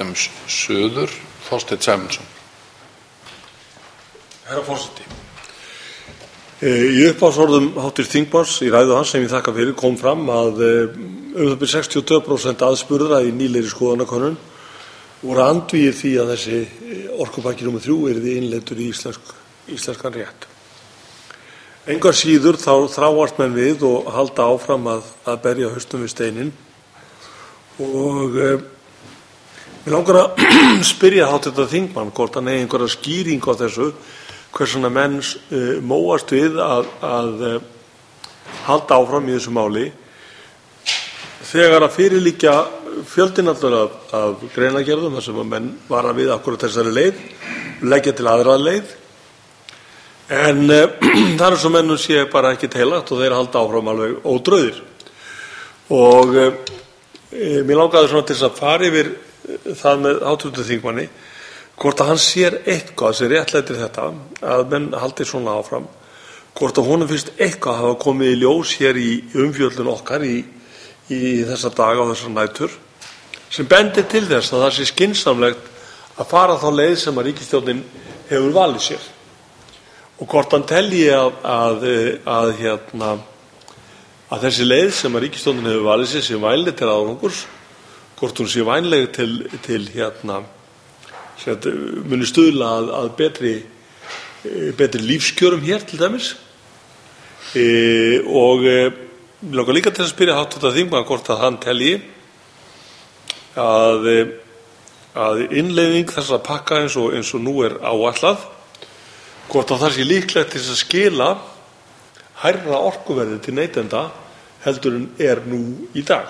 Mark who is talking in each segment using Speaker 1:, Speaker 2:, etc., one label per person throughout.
Speaker 1: Suður, Þorsteinn Sæmundsson.
Speaker 2: Herra forseti. Í upphafsorðum hv. þingmanns í ræðu hans, sem ég þakka fyrir, kom fram að 62% aðspurðra í nýlegri skoðanakönnun voru andvígir því að þessi orkupakki nr. 3 yrði innleiddur í íslenskan rétt. Engu að síður þá þráast menn við og halda áfram að berja hausnum við steininn. Og mig langar að spyrja hv. þingmann hvort hann eigi einhverja skýringu á þessu, hvers vegna menn móast við að halda áfram í þessu máli þegar að fyrir liggja fjöldinn allur af greinargerðum þar sem að menn vara við akkúrat þessari leið, leggja til aðra leið. En það er svo mennum sé bara ekki heilagt og þeir halda áfram alveg ódrauðir. Og mér langaði svona til þess að fara yfir það með hv. þingmanni hvort að hann sér eitthvað sem réttlætir þetta að menn haldi svona áfram, hvort að honum finnst eitthvað hafa komið í ljós hér í umfjöllun okkar í þessa daga og þessar nætur sem bendir til þess að það sé skynsamlegt að fara þá leið sem að ríkisstjórnin hefur valið sér. Og hvort hann telji að þessi leið sem að ríkisstjórnin hefur valið sér sé vænleg til árangurs, hvort hún sé vænleg til muni stuðla að betri lífskjörum hér til dæmis. Og mér langar líka til að spyrja hv. þingmann hvort að hann telji að innleiðing þessa pakka eins og nú er áætlað, hvort að það sé líklegt til að skila hærra orkuverði til neytenda heldur en er nú í dag.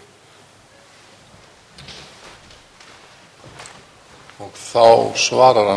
Speaker 1: Og þá svarar hann